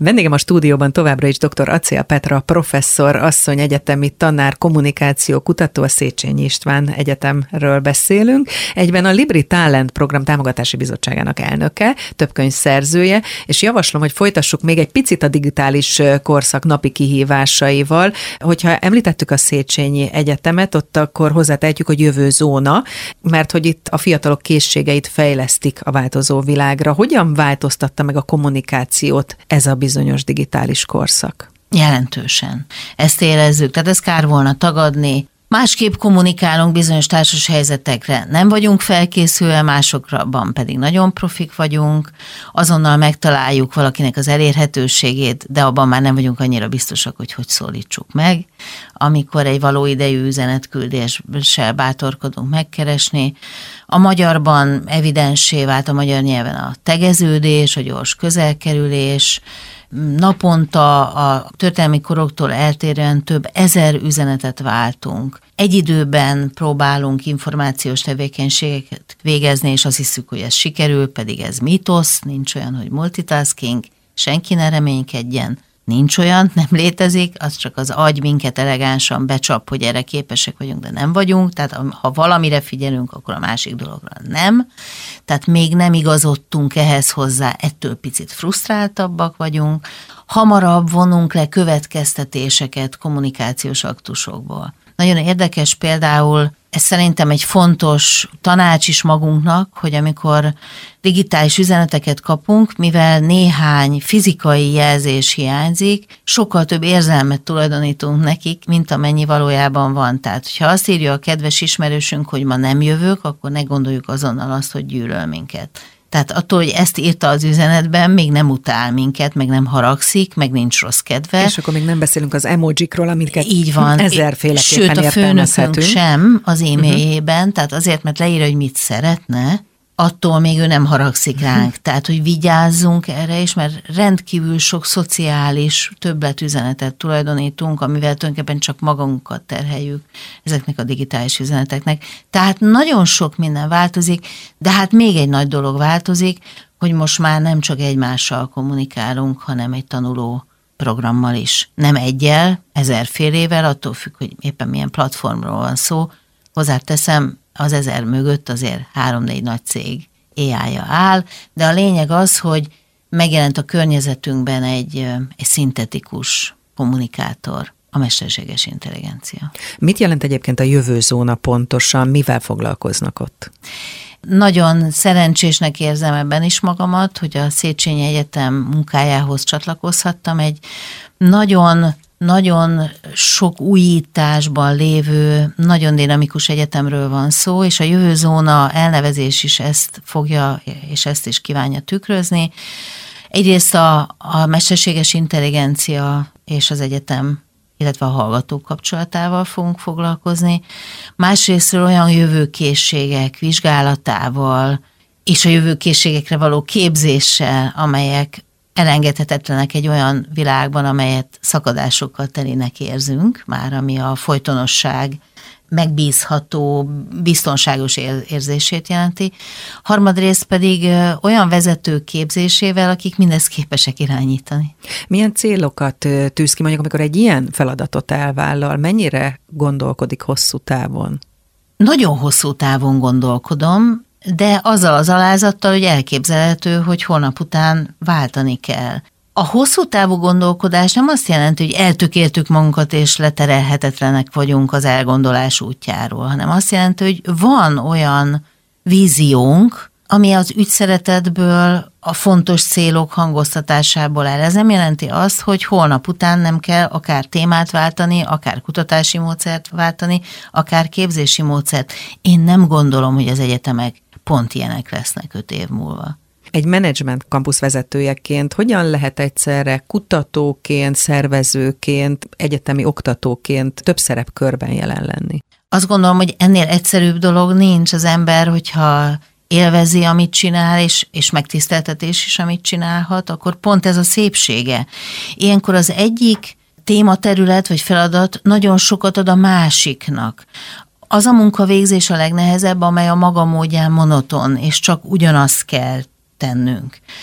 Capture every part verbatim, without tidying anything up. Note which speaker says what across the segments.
Speaker 1: Vendégem a stúdióban továbbra is dr. Acél Petra, professzor, asszony, egyetemi tanár, kommunikáció kutató, a Széchenyi István Egyetemről beszélünk. Egyben a Libri Talent Program Támogatási Bizottságának elnöke, több könyv szerzője, és javaslom, hogy folytassuk még egy picit a digitális korszak napi kihívásaival. Hogyha említettük a Széchenyi Egyetemet, ott akkor hozzátehetjük, hogy jövő zóna, mert hogy itt a fiatalok készségeit fejlesztik a változó világra. Hogyan változtatta meg a kommunikációt ez a bizonyos digitális korszak?
Speaker 2: Jelentősen. Ezt érezzük, tehát ezt kár volna tagadni. Másképp kommunikálunk bizonyos társas helyzetekre, nem vagyunk felkészülve, másokban pedig nagyon profik vagyunk, azonnal megtaláljuk valakinek az elérhetőségét, de abban már nem vagyunk annyira biztosak, hogy hogy szólítsuk meg. Amikor egy való idejű üzenetküldéssel bátorkodunk megkeresni, a magyarban evidenssé vált a magyar nyelven a tegeződés, a gyors közelkerülés, naponta a történelmi koroktól eltérően több ezer üzenetet váltunk. Egy időben próbálunk információs tevékenységeket végezni, és azt hiszük, hogy ez sikerül, pedig ez mítosz, nincs olyan, hogy multitasking, senki ne reménykedjen. Nincs olyan, nem létezik, az csak az agy minket elegánsan becsap, hogy erre képesek vagyunk, de nem vagyunk, tehát ha valamire figyelünk, akkor a másik dologra nem. Tehát még nem igazodtunk ehhez hozzá, ettől picit frusztráltabbak vagyunk. Hamarabb vonunk le következtetéseket kommunikációs aktusokból. Nagyon érdekes például, ez szerintem egy fontos tanács is magunknak, hogy amikor digitális üzeneteket kapunk, mivel néhány fizikai jelzés hiányzik, sokkal több érzelmet tulajdonítunk nekik, mint amennyi valójában van. Tehát, ha azt írja a kedves ismerősünk, hogy ma nem jövök, akkor ne gondoljuk azonnal azt, hogy gyűlöl minket. Tehát attól, hogy ezt írta az üzenetben, még nem utál minket, meg nem haragszik, meg nincs rossz kedve.
Speaker 1: És akkor még nem beszélünk az emojikról, amiket
Speaker 2: így van.
Speaker 1: ezerféleképpen
Speaker 2: értelmezhetünk. Sőt, a főnökünk sem az e-mailjében, uh-huh. tehát azért, mert leírja, hogy mit szeretne, attól még ő nem haragszik ránk. Uh-huh. Tehát, hogy vigyázzunk erre is, mert rendkívül sok szociális többletüzenetet tulajdonítunk, amivel tulajdonképpen csak magunkat terheljük ezeknek a digitális üzeneteknek. Tehát nagyon sok minden változik, de hát még egy nagy dolog változik, hogy most már nem csak egymással kommunikálunk, hanem egy tanuló programmal is. Nem egyel, ezerfélével, attól függ, hogy éppen milyen platformról van szó. Hozzáteszem, az ezer mögött azért három-négy nagy cég á i-ja áll, de a lényeg az, hogy megjelent a környezetünkben egy, egy szintetikus kommunikátor, a mesterséges intelligencia.
Speaker 1: Mit jelent egyébként a jövőzóna pontosan? Mivel foglalkoznak ott?
Speaker 2: Nagyon szerencsésnek érzem ebben is magamat, hogy a Széchenyi Egyetem munkájához csatlakozhattam. Egy nagyon Nagyon sok újításban lévő, nagyon dinamikus egyetemről van szó, és a jövőzóna elnevezés is ezt fogja, és ezt is kívánja tükrözni. Egyrészt a, a mesterséges intelligencia és az egyetem, illetve a hallgatók kapcsolatával fogunk foglalkozni. Másrésztről olyan jövőkészségek vizsgálatával, és a jövőkészségekre való képzéssel, amelyek elengedhetetlenek egy olyan világban, amelyet szakadásokkal telinek érzünk, már ami a folytonosság megbízható, biztonságos érzését jelenti. Harmadrészt pedig olyan vezetők képzésével, akik mindezt képesek irányítani.
Speaker 1: Milyen célokat tűz ki, mondjuk, amikor egy ilyen feladatot elvállal? Mennyire gondolkodik hosszú távon?
Speaker 2: Nagyon hosszú távon gondolkodom, de azzal az alázattal, hogy elképzelhető, hogy holnap után váltani kell. A hosszú távú gondolkodás nem azt jelenti, hogy eltökéltük magunkat, és leterelhetetlenek vagyunk az elgondolás útjáról, hanem azt jelenti, hogy van olyan víziónk, ami az ügyszeretetből, a fontos célok hangoztatásából áll. Ez nem jelenti azt, hogy holnap után nem kell akár témát váltani, akár kutatási módszert váltani, akár képzési módszert. Én nem gondolom, hogy az egyetemek pont ilyenek lesznek öt év múlva.
Speaker 1: Egy menedzsment kampusz vezetőjeként hogyan lehet egyszerre kutatóként, szervezőként, egyetemi oktatóként több szerepkörben jelen lenni?
Speaker 2: Azt gondolom, hogy ennél egyszerűbb dolog nincs. Az ember, hogyha élvezi, amit csinál, és, és megtiszteltetés is, amit csinálhat, akkor pont ez a szépsége. Ilyenkor az egyik tématerület vagy feladat nagyon sokat ad a másiknak. Az a munkavégzés a legnehezebb, amely a maga módján monoton, és csak ugyanazt kell tennünk.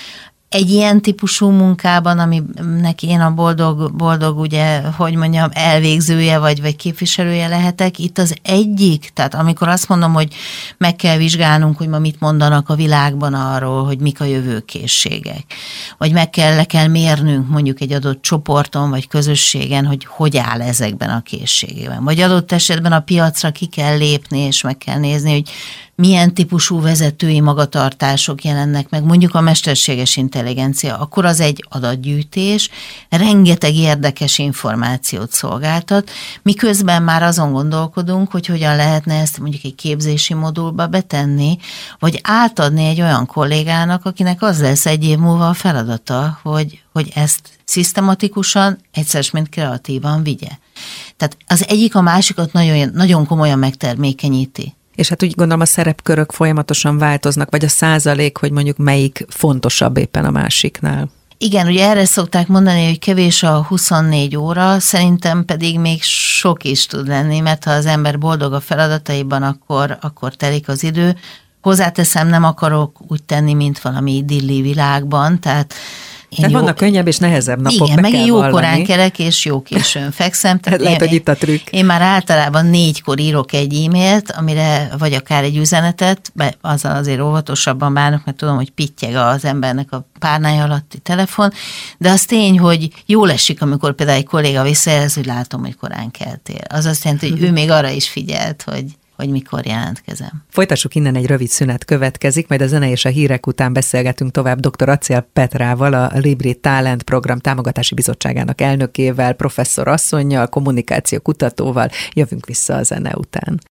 Speaker 2: Egy ilyen típusú munkában, aminek én a boldog, boldog ugye, hogy mondjam, elvégzője vagy, vagy képviselője lehetek, itt az egyik, tehát amikor azt mondom, hogy meg kell vizsgálnunk, hogy ma mit mondanak a világban arról, hogy mik a jövőkészségek, vagy meg kell, le kell mérnünk mondjuk egy adott csoporton, vagy közösségen, hogy hogy áll ezekben a készségében. Vagy adott esetben a piacra ki kell lépni, és meg kell nézni, hogy milyen típusú vezetői magatartások jelennek meg, mondjuk a mesterséges intelligencia, akkor az egy adatgyűjtés, rengeteg érdekes információt szolgáltat, miközben már azon gondolkodunk, hogy hogyan lehetne ezt mondjuk egy képzési modulba betenni, vagy átadni egy olyan kollégának, akinek az lesz egy év múlva a feladata, hogy, hogy ezt szisztematikusan, egyszer mint kreatívan vigye. Tehát az egyik a másikat nagyon, nagyon komolyan megtermékenyíti.
Speaker 1: És hát úgy gondolom a szerepkörök folyamatosan változnak, vagy a százalék, hogy mondjuk melyik fontosabb éppen a másiknál.
Speaker 2: Igen, ugye erre szokták mondani, hogy kevés a huszonnégy óra, szerintem pedig még sok is tud lenni, mert ha az ember boldog a feladataiban, akkor, akkor telik az idő. Hozzáteszem, nem akarok úgy tenni, mint valami idilli világban, tehát
Speaker 1: Tehát jó... vannak könnyebb és nehezebb napok,
Speaker 2: igen,
Speaker 1: be
Speaker 2: meg
Speaker 1: kell
Speaker 2: jó
Speaker 1: vallani.
Speaker 2: korán kelek, és jó későn fekszem. Tehát
Speaker 1: lehet,
Speaker 2: én,
Speaker 1: hogy itt a trükk.
Speaker 2: Én már általában négykor írok egy e-mailt, amire vagy akár egy üzenetet, azzal azért óvatosabban bánok, mert tudom, hogy pittyeg az embernek a párnája alatti telefon, de az tény, hogy jól esik, amikor például egy kolléga visszajelez, hogy látom, hogy korán keltél. Az azt jelenti, hogy ő még arra is figyelt, hogy hogy mikor jelentkezem.
Speaker 1: Folytassuk innen, egy rövid szünet következik, majd a zene és a hírek után beszélgetünk tovább dr. Acél Petrával, a Libri Talent Program Támogatási Bizottságának elnökével, professzor asszonnyal, kommunikáció kutatóval. Jövünk vissza a zene után.